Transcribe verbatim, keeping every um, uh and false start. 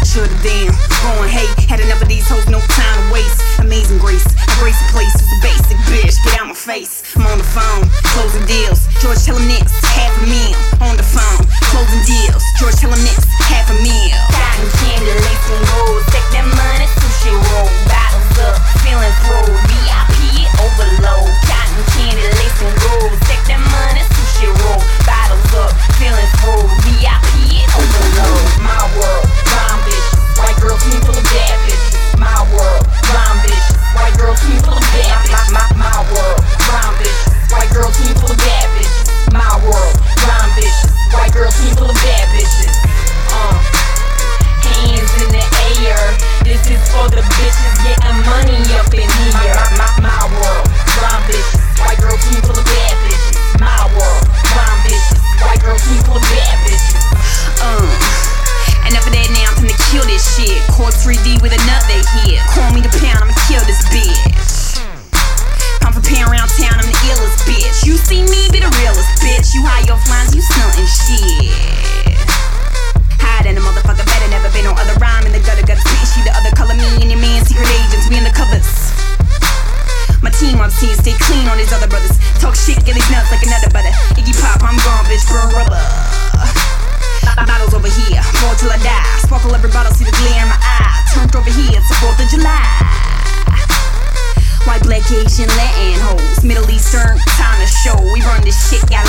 should've damn. Going hate, had enough of these hoes, no time to waste. Amazing grace, I grace the place, it's a basic bitch. Get out my face, I'm on the phone, closing deals. George tell him next, half a meal. On the phone, closing deals. George tell him next, half a meal. Cotton candy, lace and gold. Take that money, sushi roll. Bottles up, feeling through. V I P overload. Cotton candy, lace and gold. Take that money, sushi roll. Bottles up, feeling through. V I P overload. My world, rhyme bitches. White girl team full of bad bitches. My world, rhyme bitches. White girl team full of bad bitches. My, my, my world, rhyme bitches. White girl team full of bad bitches. My world, rhyme bitches. White girl team full of bad bitches. Uh, hands in the air. This is for the bitches getting money up in here. My, my, my world, rhyme bitches. White girl team full of bad bitches. My world, rhyme bitches. White girl team full of bad bitches. Um, enough of that now, I'm finna kill this shit. Core three D with another hit. Call me the pound, I'ma kill this bitch. I'm from Pan around town, I'm the illest bitch. You see me, be the realest bitch. You high off lines, you stuntin' shit. Hide in the motherfucker, better never been no other rhyme in the gutter gutter spit. She the other color, me and your man, secret agents, we in the covers. My team on scene, stay clean on these other brothers. Talk shit, get these nuts like another butter. Iggy Pop, I'm gone, bitch, burn rubber. Bottles over here, more till I die. Sparkle every bottle, see the glare in my eye. Turned over here, it's the fourth of July. White, black, Asian, Latin hoes. Middle Eastern, time to show. We run this shit, got